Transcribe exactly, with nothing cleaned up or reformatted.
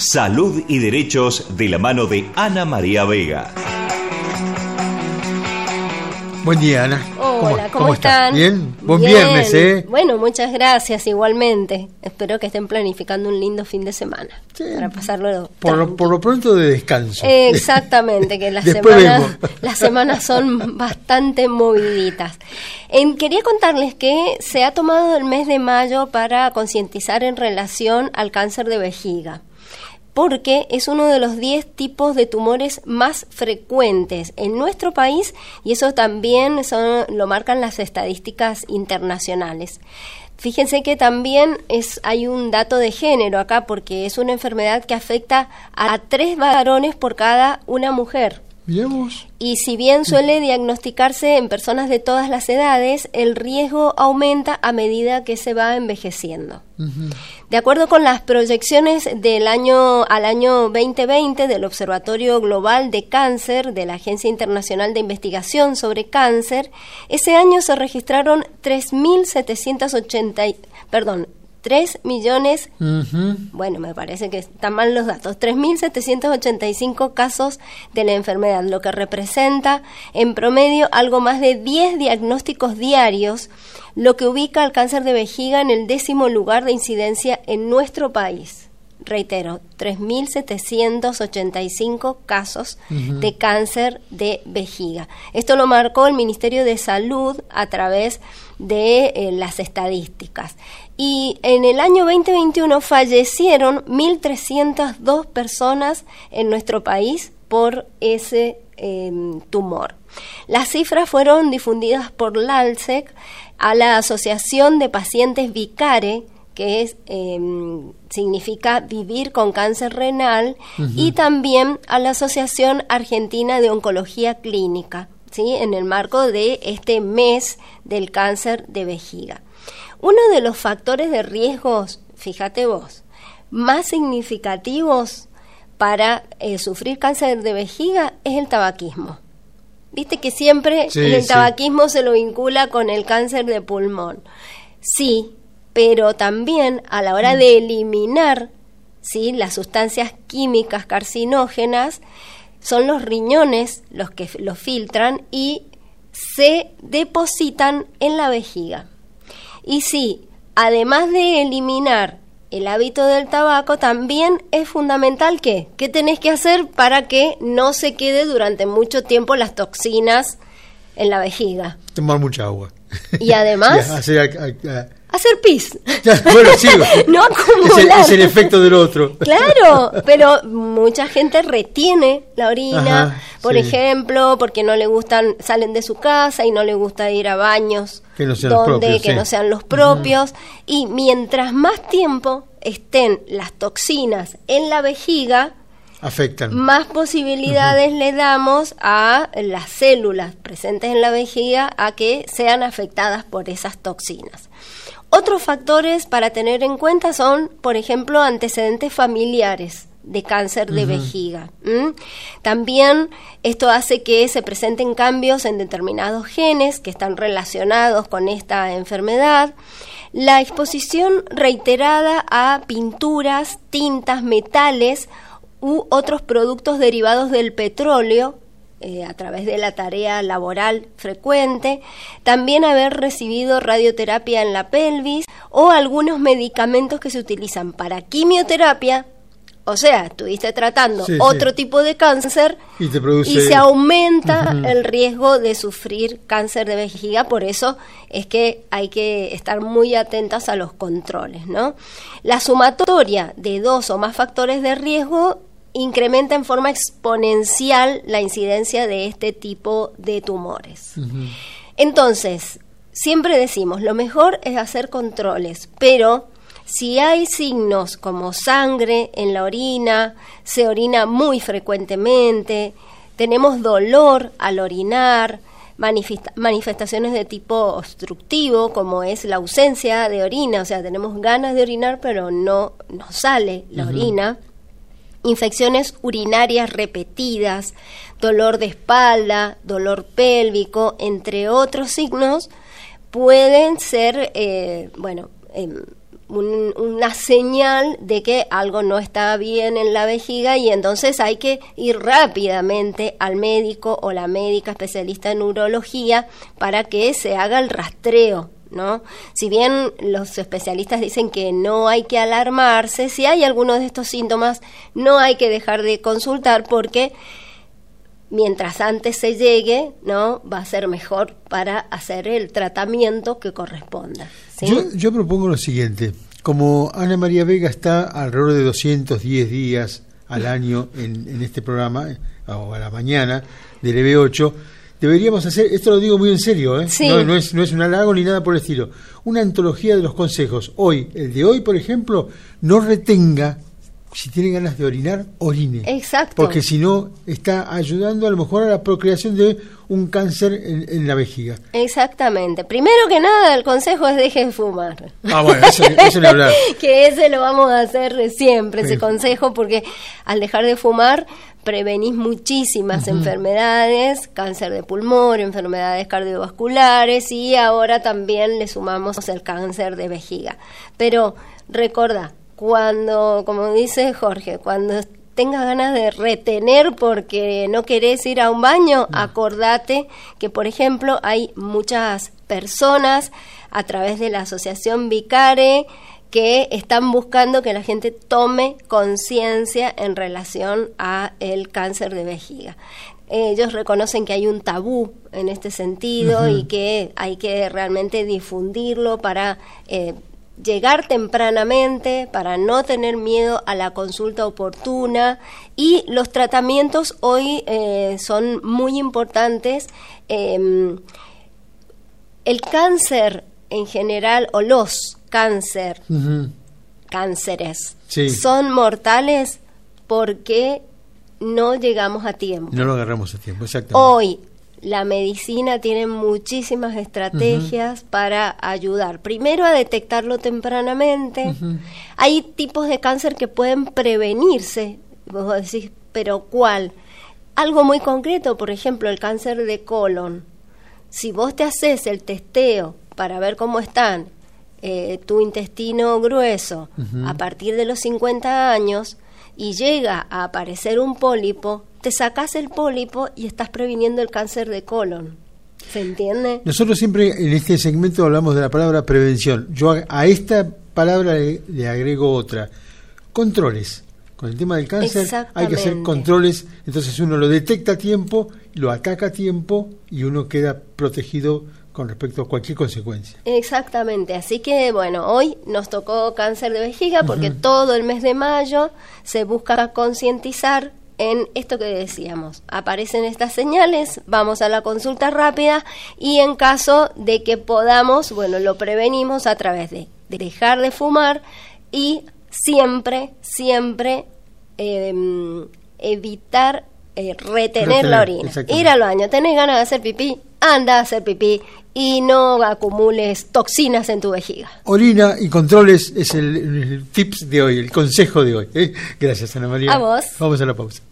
Salud y Derechos de la mano de Ana María Vega. Buen día, Ana. Hola, ¿cómo, ¿cómo están? ¿Bien? Buen Bien. viernes, ¿eh? Bueno, muchas gracias, igualmente. Espero que estén planificando un lindo fin de semana. Sí. Para pasarlo por lo, por lo pronto de descanso. Eh, exactamente, que las semanas, las semanas son bastante moviditas. Eh, quería contarles que se ha tomado el mes de mayo para concientizar en relación al cáncer de vejiga, porque es uno de los diez tipos de tumores más frecuentes en nuestro país, y eso también son, lo marcan las estadísticas internacionales. Fíjense que también es, hay un dato de género acá, porque es una enfermedad que afecta a tres varones por cada una mujer. Miremos. Y si bien suele diagnosticarse en personas de todas las edades, el riesgo aumenta a medida que se va envejeciendo. Uh-huh. De acuerdo con las proyecciones del año al año veinte veinte del Observatorio Global de Cáncer de la Agencia Internacional de Investigación sobre Cáncer, ese año se registraron tres mil setecientos ochenta, perdón, tres millones, uh-huh. bueno, me parece que están mal los datos, tres mil setecientos ochenta y cinco casos de la enfermedad, lo que representa en promedio algo más de diez diagnósticos diarios, lo que ubica al cáncer de vejiga en el décimo lugar de incidencia en nuestro país. Reitero, tres mil setecientos ochenta y cinco casos uh-huh. de cáncer de vejiga. Esto lo marcó el Ministerio de Salud a través de eh, las estadísticas. Y en el año veinte veintiuno fallecieron mil trescientas dos personas en nuestro país por ese eh, tumor. Las cifras fueron difundidas por LALSEC a la Asociación de Pacientes Vicare, que es, eh, significa vivir con cáncer renal, uh-huh. y también a la Asociación Argentina de Oncología Clínica, ¿sí? En el marco de este mes del cáncer de vejiga. Uno de los factores de riesgos, fíjate vos, más significativos para eh, sufrir cáncer de vejiga es el tabaquismo. Viste que siempre sí, el tabaquismo sí. se lo vincula con el cáncer de pulmón. Sí, pero también a la hora de eliminar, ¿sí?, las sustancias químicas carcinógenas, son los riñones los que los filtran y se depositan en la vejiga. Y sí, además de eliminar el hábito del tabaco, también es fundamental que, ¿qué tenés que hacer para que no se quede durante mucho tiempo las toxinas en la vejiga? Tomar mucha agua. Y además... sí, hacer, a, a, a, hacer pis. Bueno, sí. No acumular. Es el, es el efecto del otro. Claro, pero mucha gente retiene la orina, ajá, por sí. ejemplo, porque no le gustan, salen de su casa y no le gusta ir a baños que no sean donde los propios, que sí. no sean los propios. Uh-huh. Y mientras más tiempo estén las toxinas en la vejiga, afectan. Más posibilidades uh-huh. le damos a las células presentes en la vejiga a que sean afectadas por esas toxinas. Otros factores para tener en cuenta son, por ejemplo, antecedentes familiares de cáncer de uh-huh. vejiga. ¿Mm? También esto hace que se presenten cambios en determinados genes que están relacionados con esta enfermedad. La exposición reiterada a pinturas, tintas, metales u otros productos derivados del petróleo, eh, a través de la tarea laboral frecuente, también haber recibido radioterapia en la pelvis o algunos medicamentos que se utilizan para quimioterapia, o sea, estuviste tratando sí, otro sí. tipo de cáncer y, te produce... y se aumenta uh-huh. el riesgo de sufrir cáncer de vejiga. Por eso es que hay que estar muy atentas a los controles, ¿no? La sumatoria de dos o más factores de riesgo incrementa en forma exponencial la incidencia de este tipo de tumores. Uh-huh. Entonces, siempre decimos, lo mejor es hacer controles, pero si hay signos como sangre en la orina, se orina muy frecuentemente, tenemos dolor al orinar, manifesta- manifestaciones de tipo obstructivo, como es la ausencia de orina, o sea, tenemos ganas de orinar, pero no, no sale la uh-huh. orina, infecciones urinarias repetidas, dolor de espalda, dolor pélvico, entre otros signos, pueden ser, eh, bueno, eh, un, una señal de que algo no está bien en la vejiga, y entonces hay que ir rápidamente al médico o la médica especialista en urología para que se haga el rastreo, ¿no? Si bien los especialistas dicen que no hay que alarmarse, si hay algunos de estos síntomas no hay que dejar de consultar, porque mientras antes se llegue, ¿no?, va a ser mejor para hacer el tratamiento que corresponda, ¿sí? Yo, yo propongo lo siguiente: como Ana María Vega está alrededor de doscientos diez días al año en, en este programa, o a la mañana del E B ocho, deberíamos hacer, esto lo digo muy en serio, ¿eh? Sí. No, no es, no es un halago ni nada por el estilo, una antología de los consejos. Hoy, el de hoy, por ejemplo, no retenga, si tiene ganas de orinar, orine. Exacto. Porque si no, está ayudando a lo mejor a la procreación de un cáncer en, en la vejiga. Exactamente. Primero que nada, el consejo es deje de fumar. Ah, bueno, eso, eso ni hablar. Que ese lo vamos a hacer siempre, ese Sí. consejo, porque al dejar de fumar prevenís muchísimas uh-huh. enfermedades, cáncer de pulmón, enfermedades cardiovasculares, y ahora también le sumamos el cáncer de vejiga. Pero recordá, cuando, como dice Jorge, cuando tengas ganas de retener porque no querés ir a un baño, no. acordate que, por ejemplo, hay muchas personas a través de la asociación Vicare que están buscando que la gente tome conciencia en relación a el cáncer de vejiga. Ellos reconocen que hay un tabú en este sentido uh-huh. y que hay que realmente difundirlo para eh, llegar tempranamente, para no tener miedo a la consulta oportuna, y los tratamientos hoy eh, son muy importantes. Eh, el cáncer en general, o los cáncer, uh-huh. cánceres, sí. son mortales porque no llegamos a tiempo. No lo agarramos a tiempo, exactamente. Hoy la medicina tiene muchísimas estrategias uh-huh. para ayudar. Primero, a detectarlo tempranamente. Uh-huh. Hay tipos de cáncer que pueden prevenirse. Vos decís, ¿pero cuál? Algo muy concreto, por ejemplo, el cáncer de colon. Si vos te haces el testeo para ver cómo están eh, tu intestino grueso uh-huh. a partir de los cincuenta años y llega a aparecer un pólipo, te sacás el pólipo y estás previniendo el cáncer de colon. ¿Se entiende? Nosotros siempre en este segmento hablamos de la palabra prevención. Yo a, a esta palabra le, le agrego otra: controles. Con el tema del cáncer hay que hacer controles, entonces uno lo detecta a tiempo, lo ataca a tiempo y uno queda protegido con respecto a cualquier consecuencia. Exactamente, así que bueno, hoy nos tocó cáncer de vejiga porque uh-huh. todo el mes de mayo se busca concientizar en esto que decíamos. Aparecen estas señales, vamos a la consulta rápida, y en caso de que podamos, bueno, lo prevenimos a través de, de dejar de fumar y siempre, siempre eh, evitar eh, retener, retener la orina. Ir al baño, tenés ganas de hacer pipí, anda a hacer pipí y no acumules toxinas en tu vejiga. Orina y controles es el, el tips de hoy, el consejo de hoy. ¿eh? Gracias, Ana María. A vos. Vamos a la pausa.